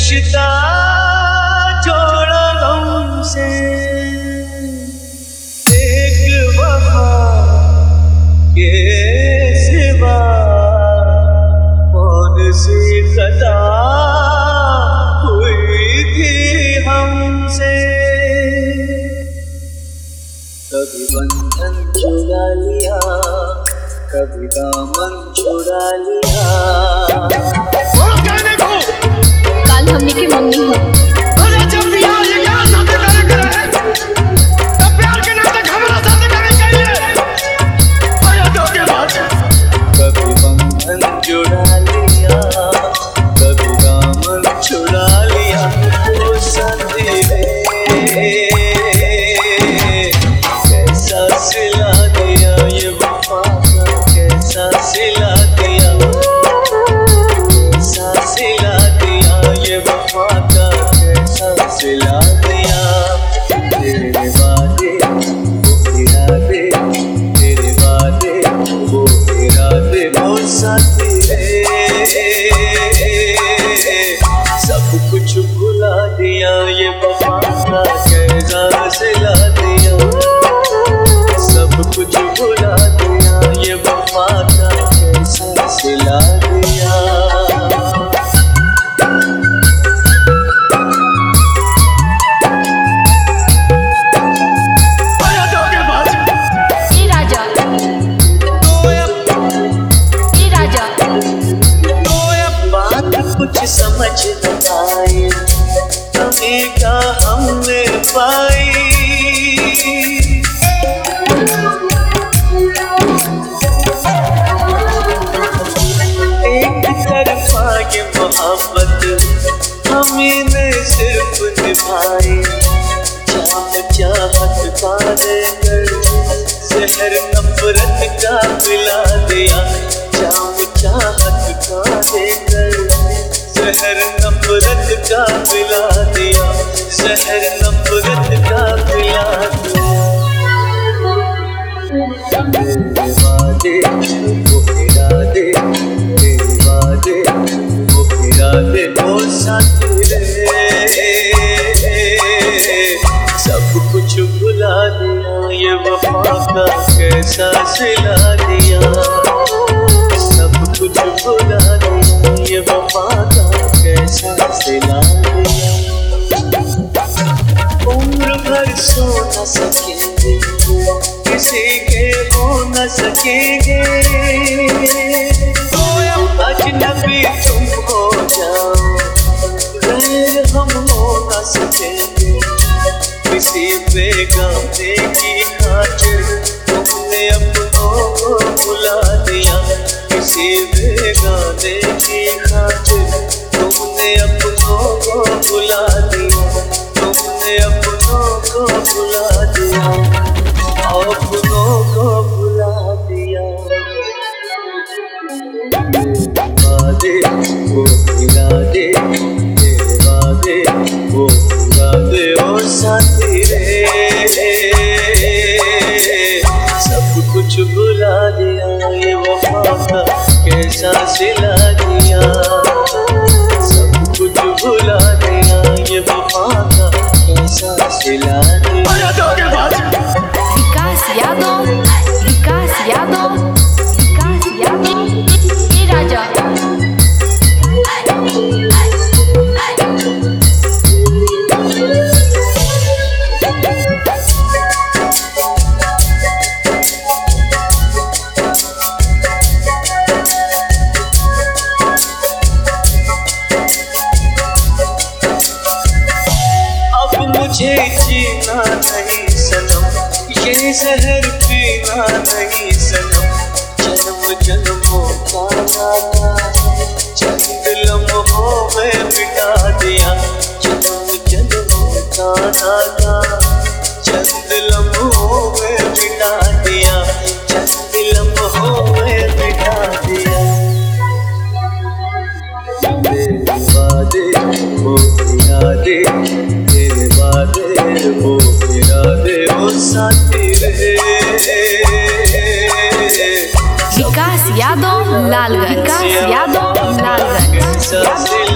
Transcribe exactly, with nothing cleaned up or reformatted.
रिश्ता जोड़ा हमसे, एक वफा के सिवा कौन सी खता हुई थी हमसे। कभी बंधन चुरा लिया, कभी दामन चुरा लिया। काल हमने की मम्मी हो। अरे जब भी आओ ये क्या शादी करे करे तब प्यार के नाम तक हमारा शादी करे चाहिए। अरे दो के बाद कभी बंधन चुरा लिया, कभी दामन चुरा लिया। ओ साथी रे कैसा सिला दिया ये वफा का, कैसा सिला दिया, कैसा सिला दिया ये वफा का, कैसा सिला दिया। तेरे वादे वो इरादे, तेरे वादे वो इरादे, वो साथी रे सब कुछ भुला दिया ये वफा का, कैसा सिला दिया। सब कुछ भुला दिया ये वफा का, कैसा सिला दिया। कुछ समझ न आए कमी का हमने पाई, एक तरफा ये मोहब्बत हमें ने सिर्फ निभाई। जाम चाहत का देकर जहर नफरत का पिला दिया, जाम चाहत का देकर जहर नफरत का पिला दिया, जहर नफरत का पिला दिया। तेरे वादे वो इरादे, तेरे वादे वो इरादे, वो साथी रे सब कुछ भुला दिया ये वफा का, कैसा सिला दिया। सब कुछ भुला दिया ये वफा का, कैसा सिला दिया। उम्र भर सो न सकेंगे, किसी के हो न सकेंगे। अजनबी तुम हो जाओ, गैर हम हो न सकेंगे। किसी बेगाने की खातिर तुमने अपनों को भुला दिया, किसी बेगाने की खातिर तुमने अपनों को भुला दिया, तुमने अपनों को भुला दिया, अपनों को भुला दिया। वादे वो इरादे, तेरे वादे वो इरादे, ओ साथी रे सब कुछ भुला दिया ये वफा का, कैसा सिला दिया। सब कुछ भुला दिया ये वफा का, कैसा सिला दिया। अरे दो के बाद विकास यादव, विकास यादव, विकास यादव, ये राजा। मुझे जीना नहीं सनम, ये जहर पीना नहीं सनम। जन्म जन्मों का नाता चंद लम्हों में मिटा दिया, जन्म जन्मों का नाता चंद लम्हों में मिटा दिया, चंद लम्हों में मिटा दिया। तेरे वादे वो इरादे, तेरे वादे वो इरादे, वो साथी रे। विकास यादव लालगंज, विकास यादव लालगंज।